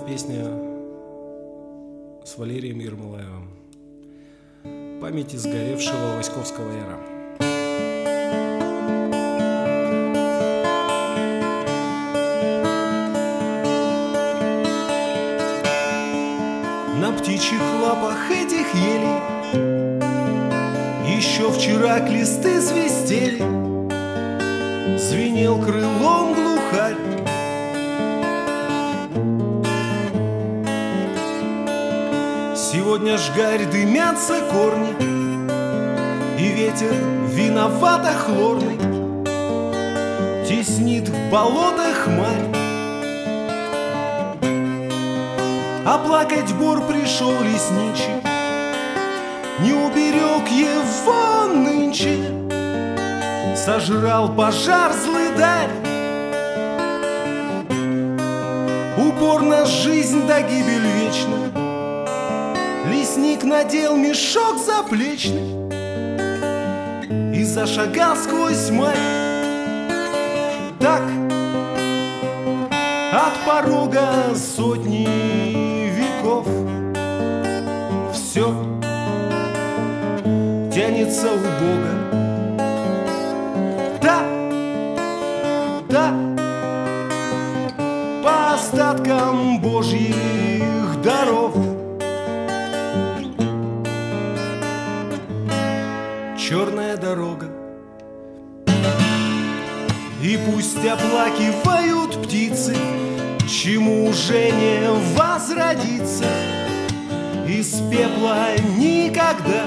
Песня с Валерием Ермолаевым. Памяти сгоревшего Васьковского яра. На птичьих лапах этих елей еще вчера клесты свистели, звенел крылом глухарь. Сегодня жгарь дымятся корни, и ветер виновато хлорный теснит в болотах марь. А плакать бор пришел лесничий, не уберег его нынче, сожрал пожар злыдарь. Упорно жизнь до гибель вечной, лесник надел мешок заплечный и зашагал сквозь марь. Так от порога сотни веков все тянется у Бога. Да, по остаткам Божьих даров. Черная дорога, и пусть оплакивают птицы, чему уже не возродиться из пепла никогда.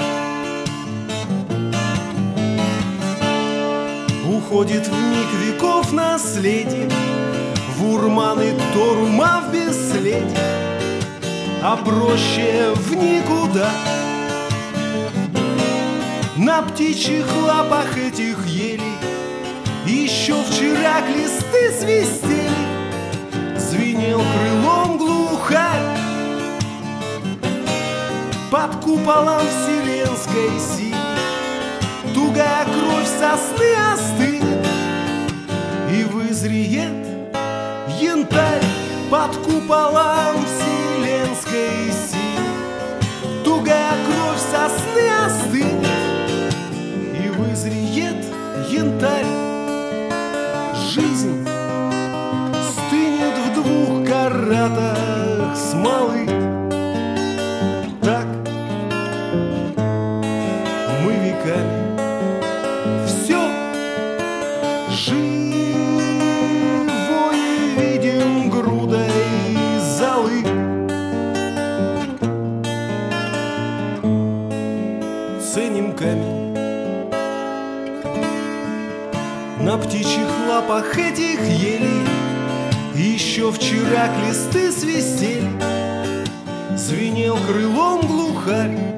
Уходит в миг веков наследие, в урманы Торума в бесследие, а проще в никуда. На птичьих лапах этих елей еще вчера клесты свистели, звенел крылом глухарь. Под куполом вселенской силы тугая кровь сосны остынет, и вызреет янтарь. Под куполом вселенской силы тугая кровь сосны остынет, и вызреет янтарь. Жизнь стынет в двух каратах смолы. Так мы веками все живое видим грудой золы. Ценим камень на птичьих лапах этих елей, еще вчера клесты свистели, звенел крылом глухарь.